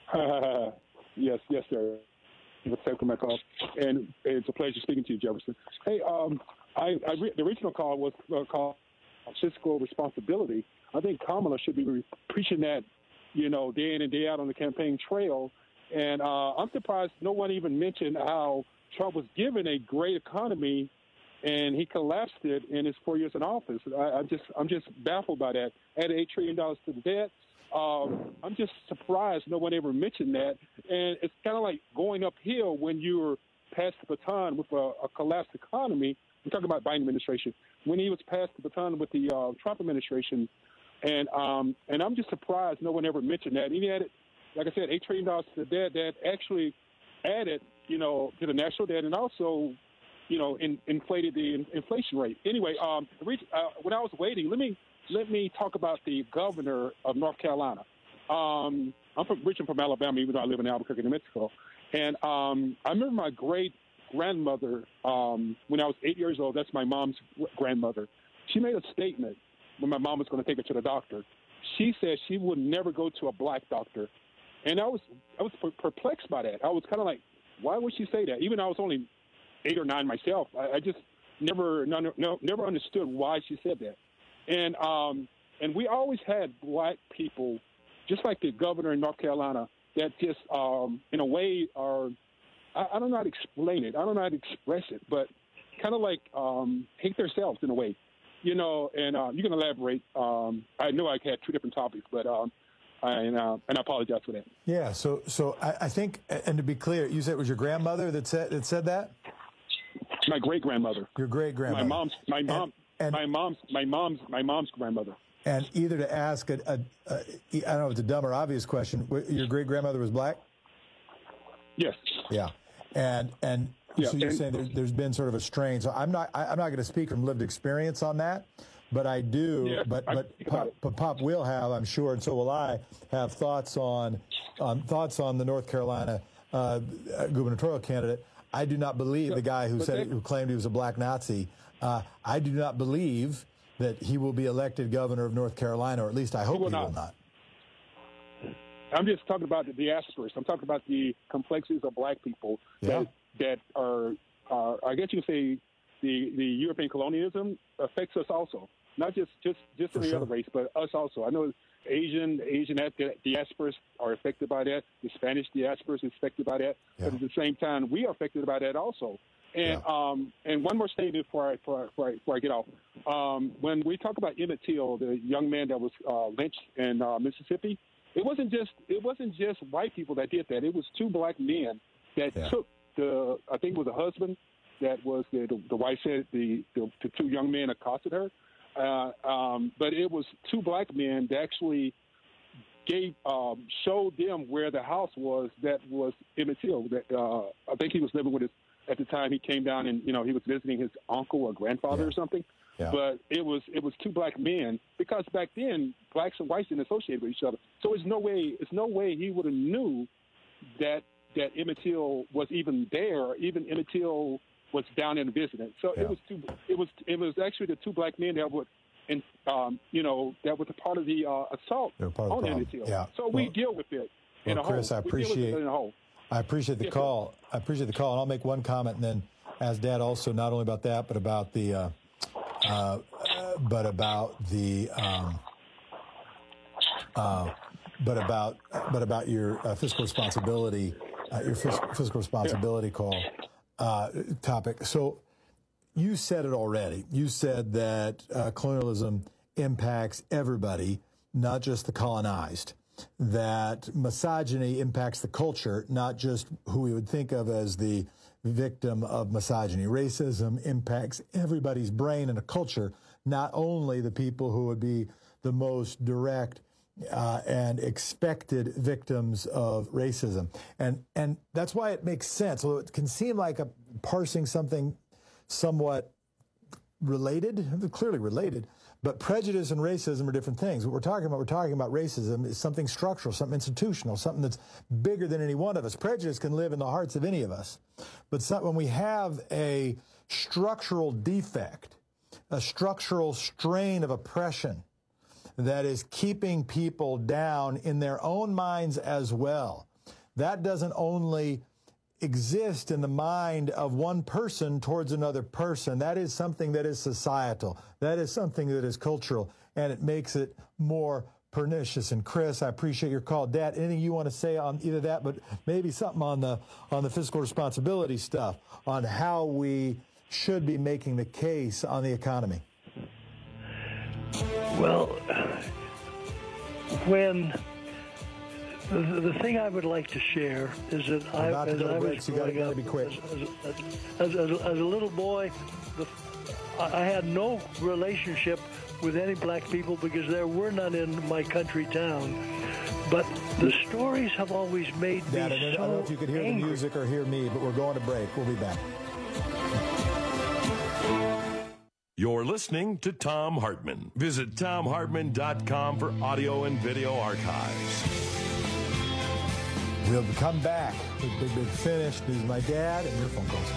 Yes, sir. Let's take my call, and it's a pleasure speaking to you, Jefferson. Hey, the original call was called fiscal responsibility. I think Kamala should be preaching that, day in and day out on the campaign trail. And I'm surprised no one even mentioned how Trump was given a great economy, and he collapsed it in his 4 years in office. I'm just baffled by that. Added $8 trillion to the debt. I'm just surprised no one ever mentioned that. And it's kind of like going uphill when you're passed the baton with a collapsed economy. I'm talking about Biden administration. When he was passed the baton with the Trump administration, and I'm just surprised no one ever mentioned that. And he added, like I said, $8 trillion to the debt that actually added, to the national debt and also, inflated the inflation rate. Anyway, when I was waiting, let me talk about the governor of North Carolina. I'm originally from Alabama, even though I live in Albuquerque, New Mexico. And I remember my great-grandmother, when I was 8 years old, that's my mom's grandmother. She made a statement when my mom was going to take her to the doctor. She said she would never go to a black doctor. And I was perplexed by that. I was kind of like, why would she say that? Even though I was only 8 or 9 myself, I just never understood why she said that. And we always had black people, just like the governor in North Carolina, that just, in a way, are, I don't know how to explain it. I don't know how to express it, but kind of like hate themselves in a way, and you can elaborate. I know I had 2 different topics, but and I apologize for that. Yeah, so I think, and to be clear, you said it was your grandmother that said that? My great-grandmother. Your great-grandmother. My mom's grandmother. And either to ask I don't know if it's a dumb or obvious question, your great-grandmother was black? Yes. Yeah. And yeah, so you're saying there's been sort of a strain. So I'm not going to speak from lived experience on that, but I do. Yeah, but Pop will have, I'm sure, and so will I, have thoughts on the North Carolina gubernatorial candidate. I do not believe the guy who claimed he was a black Nazi. I do not believe that he will be elected governor of North Carolina, or at least I hope he will not. I'm just talking about the diasporas. I'm talking about the complexities of black people that are, I guess you could say, the European colonialism affects us also. Not just any other race, but us also. I know Asian diasporas are affected by that. The Spanish diasporas are affected by that. Yeah. But at the same time, we are affected by that also. And and one more statement before I get off. When we talk about Emmett Till, the young man that was lynched in Mississippi, it wasn't just white people that did that. It was 2 black men that took I think it was a husband that was the wife said the 2 young men accosted her. But it was 2 black men that actually showed them where the house was that was Emmett Till. That I think he was living with at the time he came down and he was visiting his uncle or grandfather or something. Yeah. But it was 2 black men, because back then blacks and whites didn't associate with each other. So there's no way he would have knew that Emmett Till was even there. Even Emmett Till was down and visiting. So it was actually the 2 black men that would, that was a part of the assault on Emmett Till. Yeah. So we deal with it in a whole. Chris, I appreciate the call. I appreciate the call, and I'll make one comment, and then ask Dad also not only about that, but about the your fiscal responsibility, call topic. So you said it already. You said that colonialism impacts everybody, not just the colonized. That misogyny impacts the culture, not just who we would think of as the victim of misogyny. Racism impacts everybody's brain and a culture, not only the people who would be the most direct and expected victims of racism. And that's why it makes sense. Although it can seem like parsing something somewhat related, clearly related, but prejudice and racism are different things. What we're talking about racism is something structural, something institutional, something that's bigger than any one of us. Prejudice can live in the hearts of any of us. But when we have a structural defect, a structural strain of oppression that is keeping people down in their own minds as well, that doesn't only exist in the mind of one person towards another person. That is something that is societal. That is something that is cultural, and it makes it more pernicious. And Chris, I appreciate your call. Dad, anything you want to say on either that, but maybe something on the fiscal responsibility stuff, on how we should be making the case on the economy? Well, when the thing I would like to share is that as a little boy, I had no relationship with any black people because there were none in my country town. But the stories have always made me I don't know if you could hear angry. the music or hear me, but we're going to break. We'll be back. You're listening to Thom Hartmann. Visit ThomHartmann.com for audio and video archives. We'll come back with Big Finish, News of My Dad, and your phone calls.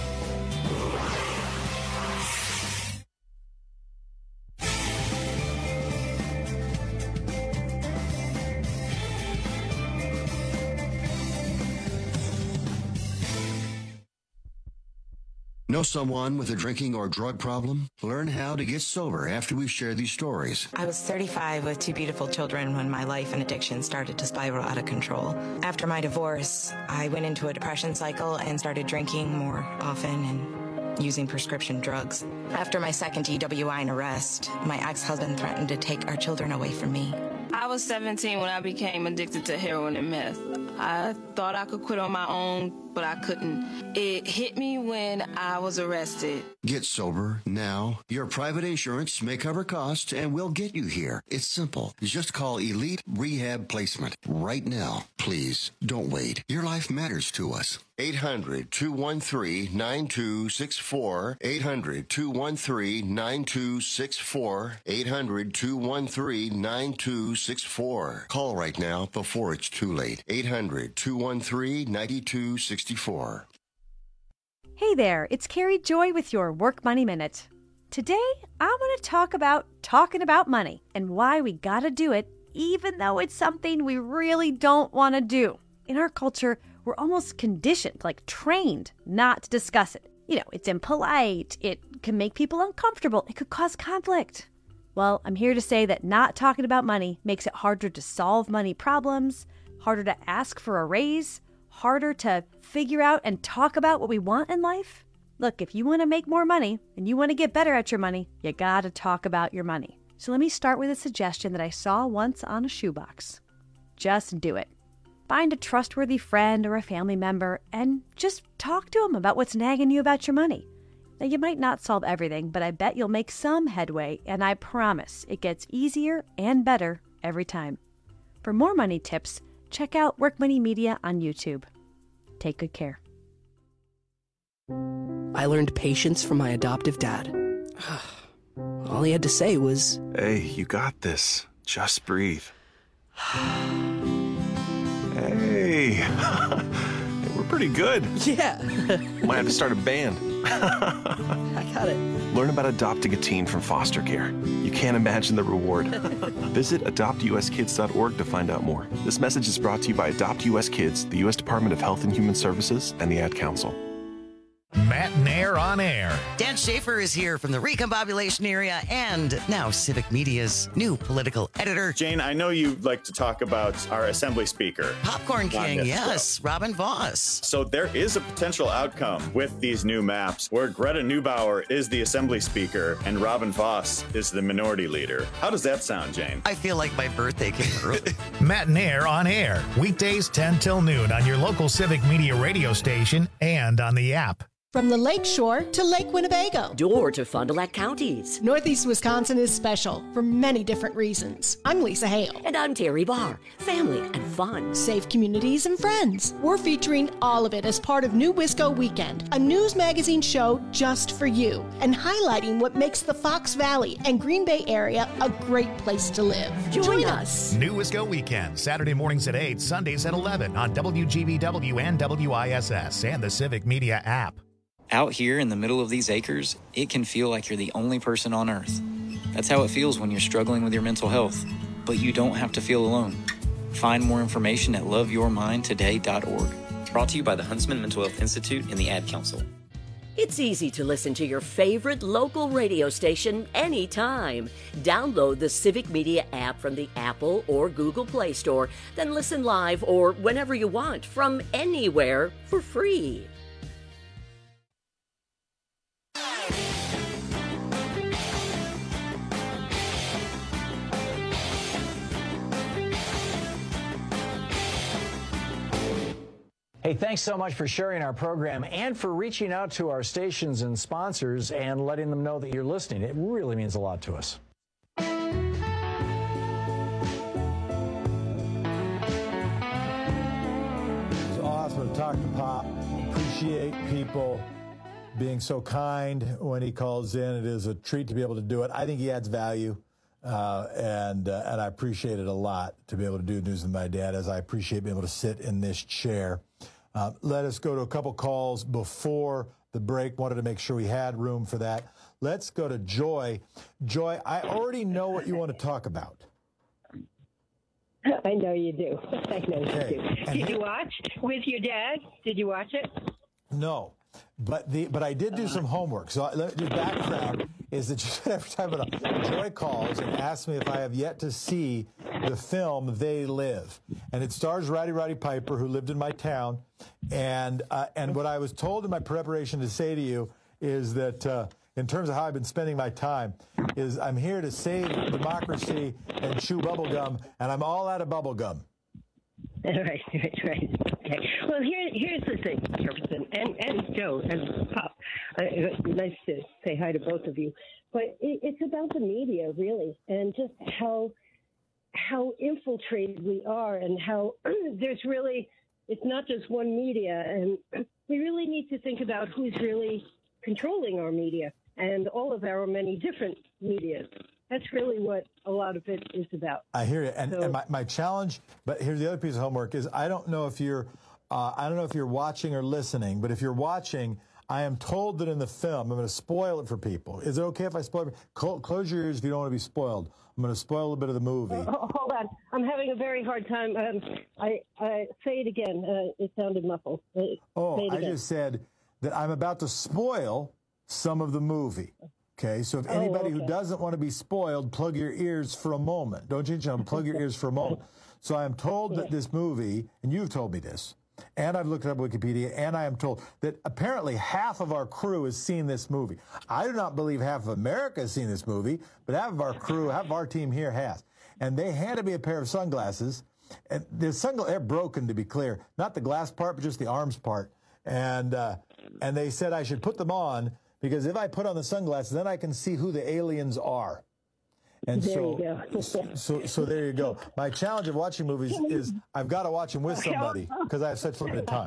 Know someone with a drinking or drug problem? Learn how to get sober after we share these stories. I was 35 with 2 beautiful children when my life and addiction started to spiral out of control. After my divorce, I went into a depression cycle and started drinking more often and using prescription drugs. After my second DWI and arrest, my ex-husband threatened to take our children away from me. I was 17 when I became addicted to heroin and meth. I thought I could quit on my own, but I couldn't. It hit me when I was arrested. Get sober now. Your private insurance may cover costs and we'll get you here. It's simple. Just call Elite Rehab Placement right now. Please don't wait. Your life matters to us. 800-213-9264. 800-213-9264. 800-213-9264. Call right now before it's too late. 800-213-9264. Hey there, it's Carrie Joy with your Work Money Minute. Today, I want to talk about talking about money and why we gotta do it even though it's something we really don't want to do. In our culture, we're almost conditioned, like trained, not to discuss it. You know, it's impolite, it can make people uncomfortable, it could cause conflict. Well, I'm here to say that not talking about money makes it harder to solve money problems, harder to ask for a raise, harder to figure out and talk about what we want in life. Look, if you want to make more money and you want to get better at your money, you gotta talk about your money. So let me start with a suggestion that I saw once on a shoebox. Just do it. Find a trustworthy friend or a family member and just talk to them about what's nagging you about your money. Now, you might not solve everything, but I bet you'll make some headway, and I promise it gets easier and better every time. For more money tips, check out Work Money Media on YouTube. Take good care. I learned patience from my adoptive dad. All he had to say was, "Hey, you got this. Just breathe." Hey, we're pretty good. Yeah. Might have to start a band. I got it. Learn about adopting a teen from foster care. You can't imagine the reward. Visit adoptuskids.org to find out more. This message is brought to you by Adopt US Kids, the U.S. Department of Health and Human Services, and the Ad Council. Matt Nair on air. Dan Schaefer is here from the Recombobulation area and now Civic Media's new political editor. Jane, I know you like to talk about our Assembly Speaker. Popcorn King, yes, Robin Voss. So there is a potential outcome with these new maps where Greta Neubauer is the Assembly Speaker and Robin Voss is the Minority Leader. How does that sound, Jane? I feel like my birthday came early. Matt Nair on air. Weekdays 10 till noon on your local Civic Media radio station and on the app. From the Lake Shore to Lake Winnebago. Door to Fond du Lac counties. Northeast Wisconsin is special for many different reasons. I'm Lisa Hale. And I'm Terry Barr. Family and fun. Safe communities and friends. We're featuring all of it as part of New Wisco Weekend, a news magazine show just for you, and highlighting what makes the Fox Valley and Green Bay area a great place to live. Join us. New Wisco Weekend, Saturday mornings at 8, Sundays at 11 on WGBW and WISS and the Civic Media app. Out here in the middle of these acres, it can feel like you're the only person on earth. That's how it feels when you're struggling with your mental health. But you don't have to feel alone. Find more information at loveyourmindtoday.org. Brought to you by the Huntsman Mental Health Institute and the Ad Council. It's easy to listen to your favorite local radio station anytime. Download the Civic Media app from the Apple or Google Play Store, then listen live or whenever you want from anywhere for free. Hey, thanks so much for sharing our program and for reaching out to our stations and sponsors and letting them know that you're listening. It really means a lot to us. It's awesome to talk to Pop. Appreciate people being so kind when he calls in. It is a treat to be able to do it. I think he adds value. And I appreciate it a lot to be able to do News with My Dad, as I appreciate being able to sit in this chair. Let us go to a couple calls before the break. Wanted to make sure we had room for that. Let's go to Joy. Joy, I already know what you want to talk about. I know you do. I know you do. Did you watch with your dad? Did you watch it? No. But I did do some homework. So the background is that every time Joy calls and asks me if I have yet to see the film They Live, and it stars Roddy Piper, who lived in my town, and what I was told in my preparation to say to you is that in terms of how I've been spending my time, is I'm here to save democracy and chew bubblegum, and I'm all out of bubblegum. Right. Okay. Well, here's the thing, Jefferson and Joe and Pop. Nice to say hi to both of you. But it's about the media, really, and just how infiltrated we are, and how there's really, it's not just one media, and we really need to think about who's really controlling our media and all of our many different medias. That's really what a lot of it is about. I hear you, and my challenge. But here's the other piece of homework: is I don't know if you're watching or listening, but if you're watching, I am told that in the film, I'm going to spoil it for people. Is it okay if I spoil it? Close your ears if you don't want to be spoiled. I'm going to spoil a bit of the movie. Hold on, I'm having a very hard time. I say it again. It sounded muffled. I just said that I'm about to spoil some of the movie. Okay, so if anybody who doesn't want to be spoiled, plug your ears for a moment. Don't change it, plug your ears for a moment. So I am told that this movie, and you've told me this, and I've looked it up on Wikipedia, and I am told that apparently half of our crew has seen this movie. I do not believe half of America has seen this movie, but half of our crew, half of our team here has. And they handed me a pair of sunglasses, and they're broken, to be clear. Not the glass part, but just the arms part. And they said I should put them on, because if I put on the sunglasses, then I can see who the aliens are. And there you go. so there you go. My challenge of watching movies is I've got to watch them with somebody because I have such limited time.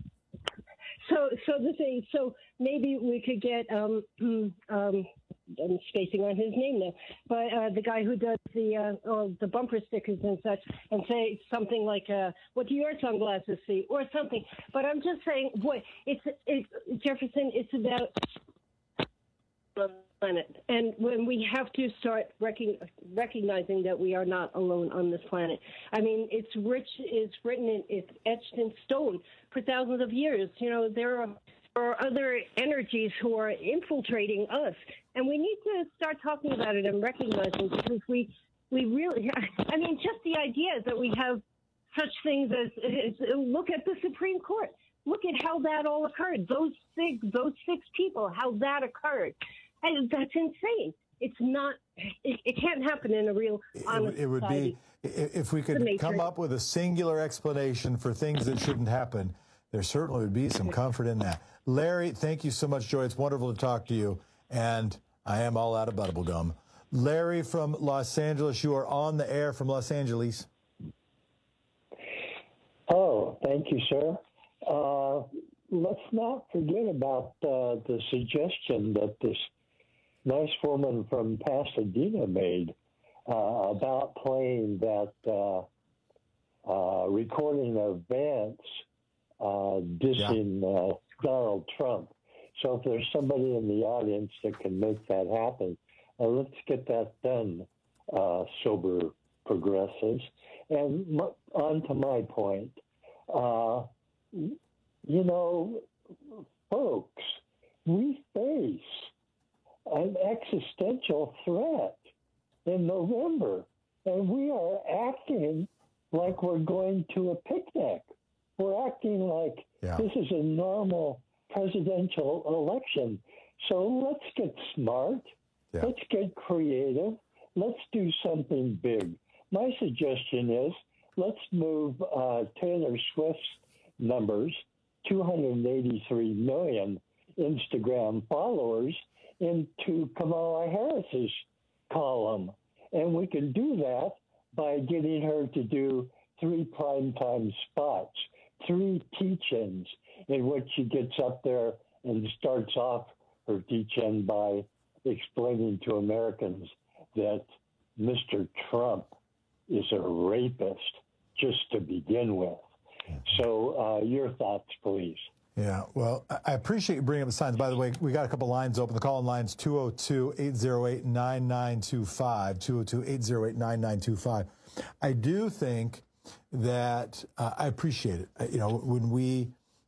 So maybe we could get I'm spacing on his name now, but the guy who does the bumper stickers and such, and say something like, "What do your sunglasses see?" or something. But I'm just saying, boy, it's Jefferson. It's about the planet, and when we have to start recognizing that we are not alone on this planet. I mean, it's written, it's etched in stone for thousands of years. You know, there are other energies who are infiltrating us, and we need to start talking about it and recognizing, because we really, I mean, just the idea that we have such things as look at the Supreme Court. Look at how that all occurred. Those six people, how that occurred. And that's insane. It's not. It can't happen in a real honest It would society. be if we could come up with a singular explanation for things that shouldn't happen. there certainly would be some comfort in that. Larry, thank you so much, Joy. It's wonderful to talk to you. And I am all out of bubble gum. Larry from Los Angeles, you are on the air from Los Angeles. Oh, thank you, sir. Let's not forget about the suggestion that this nice woman from Pasadena made about playing that recording of Vance dissing Donald Trump. So if there's somebody in the audience that can make that happen, let's get that done, sober progressives. And on to my point, you know, folks, we face an existential threat in November, and we are acting like we're going to a picnic. We're acting like this is a normal presidential election. So let's get smart. Yeah. Let's get creative. Let's do something big. My suggestion is let's move Taylor Swift's numbers, 283 million Instagram followers, into Kamala Harris's column. And we can do that by getting her to do 3 primetime spots, 3 teach-ins, in which she gets up there and starts off her teach-in by explaining to Americans that Mr. Trump is a rapist just to begin with. So your thoughts, please. Yeah, well, I appreciate you bringing up the signs. By the way, we got a couple lines open. The call-in line's 202-808-9925, 202-808-9925. I do think that I appreciate it. You know, when we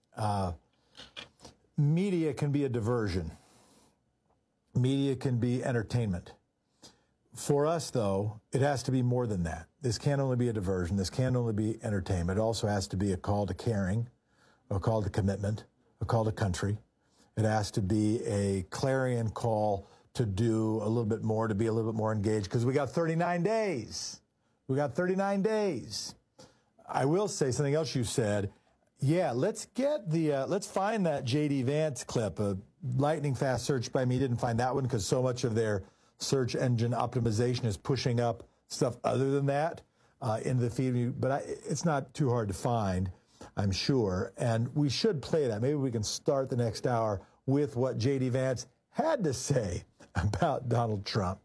media can be a diversion. Media can be entertainment. For us, though, it has to be more than that. This can't only be a diversion. This can't only be entertainment. It also has to be a call to caring, a call to commitment, a call to country. It has to be a clarion call to do a little bit more, to be a little bit more engaged, because we got 39 days. We got 39 days. I will say something else you said. Yeah, let's get let's find that J.D. Vance clip, a lightning fast search by me. Didn't find that one because so much of their search engine optimization is pushing up stuff other than that into the feed. But it's not too hard to find, I'm sure. And we should play that. Maybe we can start the next hour with what J.D. Vance had to say about Donald Trump.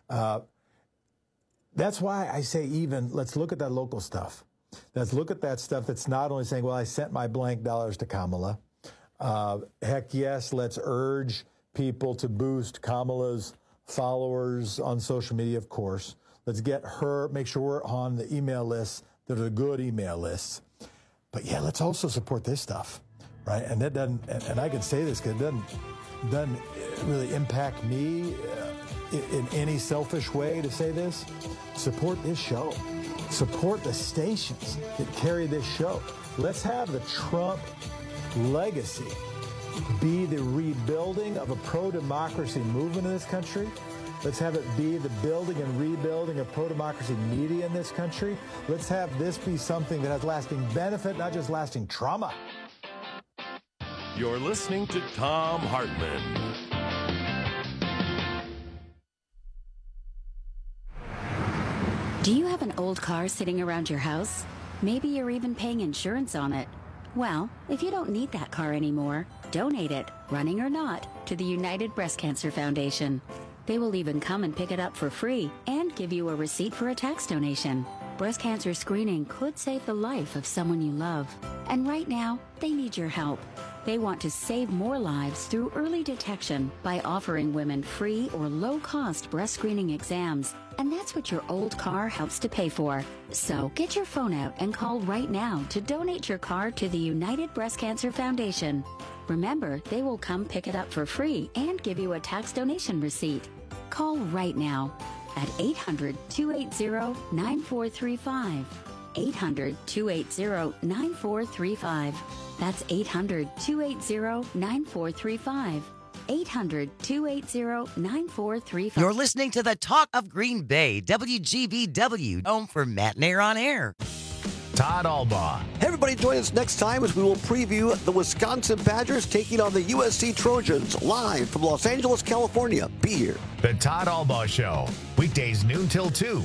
That's why I say let's look at that local stuff. Let's look at that stuff that's not only saying, well, I sent my blank dollars to Kamala. Heck yes, let's urge people to boost Kamala's followers on social media, of course. Let's get her, make sure we're on the email lists that are good email lists. But yeah, let's also support this stuff, right? And that doesn't, and I can say this because it doesn't really impact me in any selfish way to say this. Support this show. Support the stations that carry this show. Let's have the Trump legacy be the rebuilding of a pro-democracy movement in this country. Let's have it be the building and rebuilding of pro-democracy media in this country. Let's have this be something that has lasting benefit, not just lasting trauma. You're listening to Thom Hartmann. Do you have an old car sitting around your house? Maybe you're even paying insurance on it. Well, if you don't need that car anymore, donate it, running or not, to the United Breast Cancer Foundation. They will even come and pick it up for free and give you a receipt for a tax donation. Breast cancer screening could save the life of someone you love. And right now, they need your help. They want to save more lives through early detection by offering women free or low-cost breast screening exams. And that's what your old car helps to pay for. So get your phone out and call right now to donate your car to the United Breast Cancer Foundation. Remember, they will come pick it up for free and give you a tax donation receipt. Call right now at 800-280-9435. 800-280-9435. That's 800-280-9435. 800-280-9435. You're listening to the Talk of Green Bay, WGBW, home for Matt Nair on Air. Todd Albaugh. Hey, everybody, join us next time as we will preview the Wisconsin Badgers taking on the USC Trojans live from Los Angeles, California. Be here. The Todd Albaugh Show, weekdays noon till 2.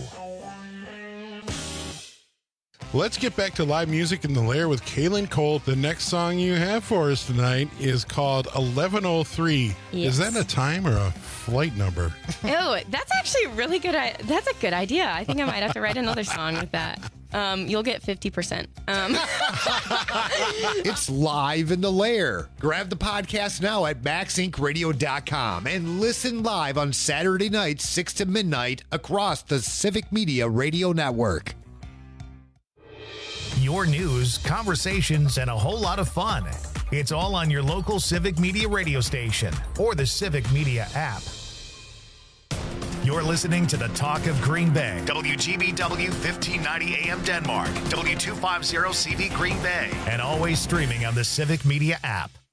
Let's get back to live music in the Lair with Kaylin Cole. The next song you have for us tonight is called 1103. Yes. Is that a time or a flight number? Oh, that's actually really good. That's a good idea. I think I might have to write another song with that. You'll get 50%. It's live in the Lair. Grab the podcast now at MaxIncRadio.com and listen live on Saturday nights, 6 to midnight, across the Civic Media Radio Network. Your news, conversations, and a whole lot of fun. It's all on your local Civic Media radio station or the Civic Media app. You're listening to the Talk of Green Bay. WGBW 1590 AM Denmark. W250 CV Green Bay. And always streaming on the Civic Media app.